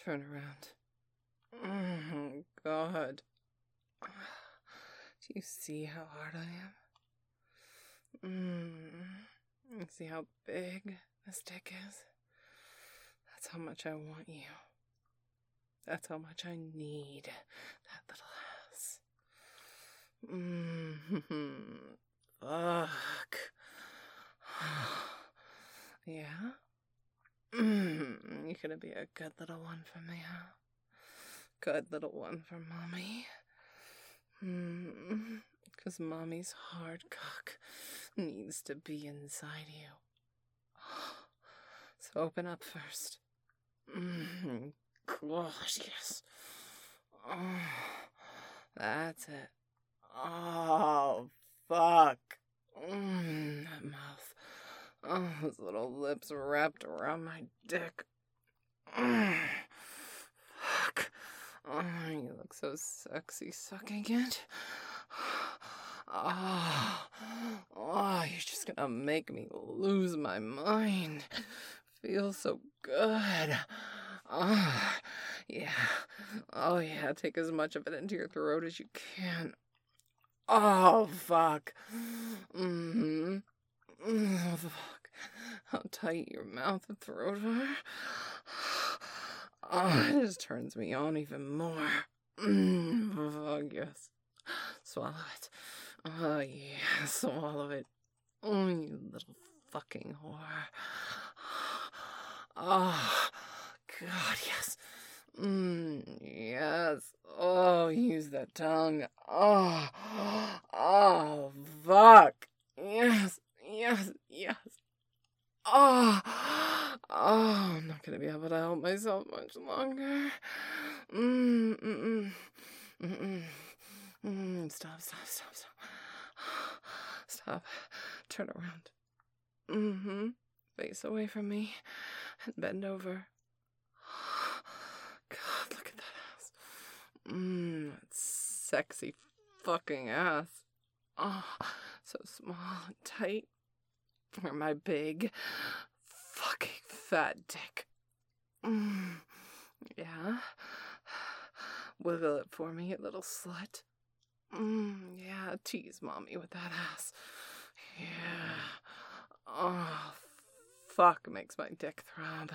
Turn around. Oh, God. Do you see how hard I am? You see how big this dick is? That's how much I want you. That's how much I need that little ass. Fuck. Yeah? You gonna be a good little one for me, huh? Good little one for Mommy. 'Cause Mommy's hard cock needs to be inside you. So open up first. Gosh, yes. Oh, that's it. Oh, fuck. That mouth. Oh, those little lips wrapped around my dick. Fuck. Oh, you look so sexy sucking it. You're just gonna make me lose my mind. Feels so good. Yeah. Oh, yeah, take as much of it into your throat as you can. Oh, fuck. Fuck. How tight your mouth and throat are. Oh, it just turns me on even more. Fuck, yes. Swallow it. Oh, yeah, swallow it. Oh, you little fucking whore. Oh, God, yes. Yes. Oh, use that tongue. Oh, fuck. Yes, yes, yes. Oh, I'm not gonna be able to help myself much longer. Stop. Stop. Turn around. Face away from me and bend over. God, look at that ass. That sexy fucking ass. Oh, so small and tight. Or my big fucking fat dick. Yeah? Wiggle it for me, you little slut. Yeah, tease Mommy with that ass. Yeah. Oh, fuck, makes my dick throb.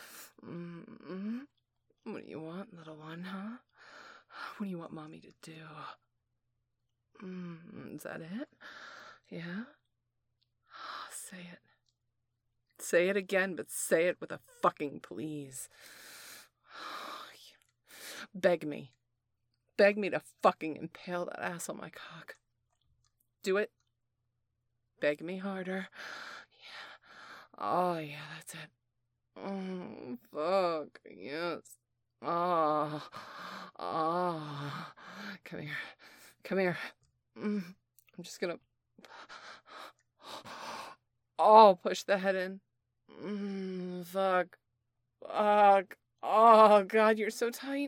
What do you want, little one, huh? What do you want Mommy to do? Is that it? Yeah? Say it. Say it again, but say it with a fucking please. Beg me. Beg me to fucking impale that ass on my cock. Do it. Beg me harder. Yeah. Oh, yeah, that's it. Oh, fuck. Yes. Oh. Come here. Come here. I'm just gonna... Oh, push the head in. Fuck. Fuck. Oh, God, you're so tight.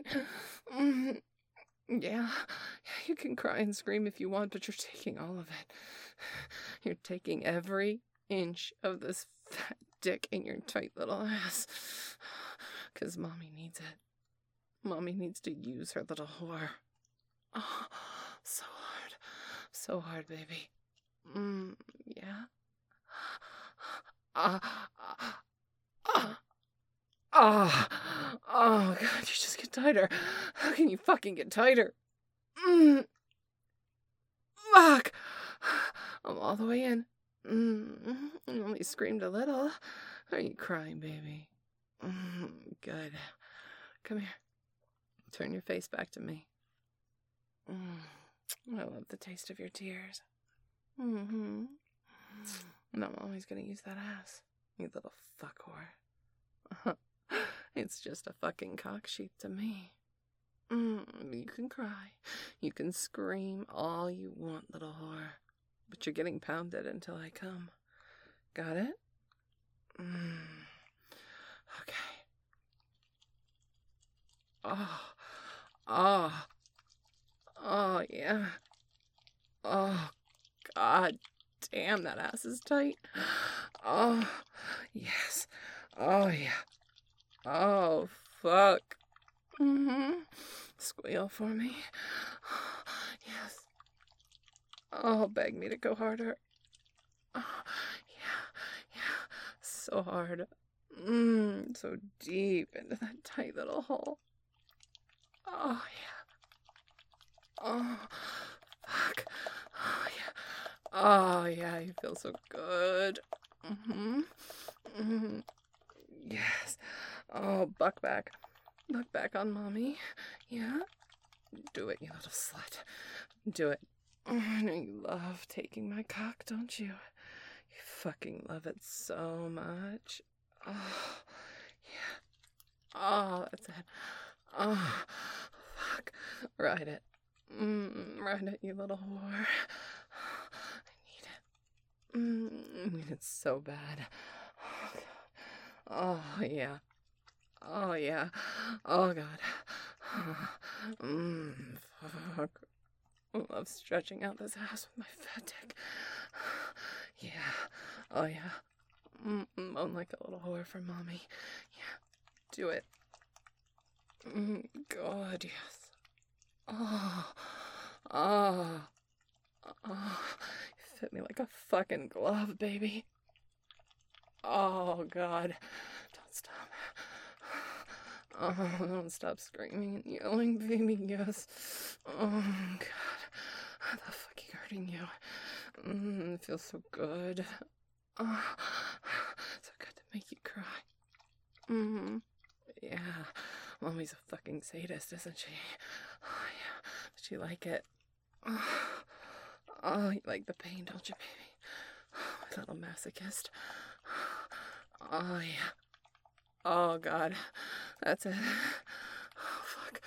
Yeah, you can cry and scream if you want, but you're taking all of it. You're taking every inch of this fat dick in your tight little ass. 'Cause Mommy needs it. Mommy needs to use her little whore. Oh, so hard. So hard, baby. Yeah? Oh, God, you just get tighter. How can you fucking get tighter? Fuck! I'm all the way in. You only screamed a little. Are you crying, baby? Good. Come here. Turn your face back to me. I love the taste of your tears. And I'm always gonna use that ass, you little fuck whore. It's just a fucking cock sheath to me. You can cry. You can scream all you want, little whore. But you're getting pounded until I come. Got it? Okay. Oh, yeah. Oh, God damn, that ass is tight. Oh, yes. Oh, yeah. Oh, fuck. for me. Yes. Oh, beg me to go harder. Oh, yeah. So hard. So deep into that tight little hole. Oh, yeah. Oh, fuck. Oh, yeah. Oh, yeah, you feel so good. Yes. Oh, buck back. Buck back on mommy. Yeah? Do it, you little slut. Do it. I know you love taking my cock, don't you? You fucking love it so much. Oh, yeah. Oh, that's it. Oh, fuck. Ride it. Ride it, you little whore. I need it so bad. Oh, yeah. Oh, yeah. Oh, God. Fuck. I love stretching out this ass with my fat dick. Yeah. Oh, yeah. Moan like a little whore for mommy. Yeah. Do it. God, yes. Oh. Oh. Oh. You fit me like a fucking glove, baby. Oh, God. Don't stop. Oh, don't stop screaming and yelling, baby. Yes. Oh, God. How the fuck are you hurting you? It feels so good. Oh, so good to make you cry. Yeah. Mommy's a fucking sadist, isn't she? Oh, yeah. Does she like it? Oh, you like the pain, don't you, baby? My little masochist. Oh, yeah. Oh, God. That's it. Oh, fuck.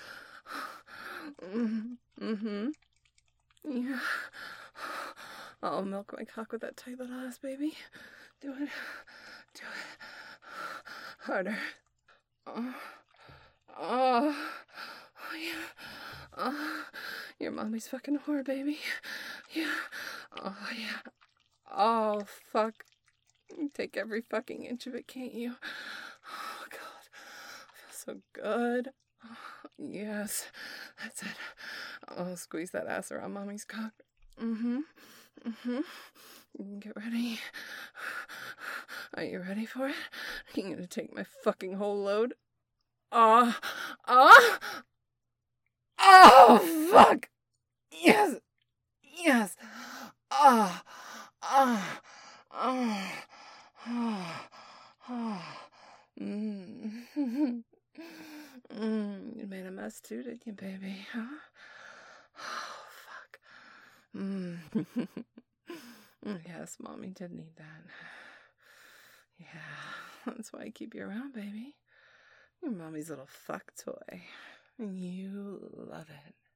Yeah. I'll milk my cock with that tight little ass, baby. Do it. Do it. Harder. Oh. Oh. Oh, yeah. Oh. Your mommy's fucking whore, baby. Yeah. Oh, yeah. Oh, fuck. Take every fucking inch of it, can't you? Oh, God. I feel so good. Oh, yes. That's it. Oh, squeeze that ass around mommy's cock. Get ready. Are you ready for it? You're gonna take my fucking whole load? Oh, fuck! Yes! Yes! You made a mess too, didn't you, baby? Huh? Oh, fuck. Yes, mommy did need that. Yeah, that's why I keep you around, baby. You're mommy's little fuck toy. And you love it.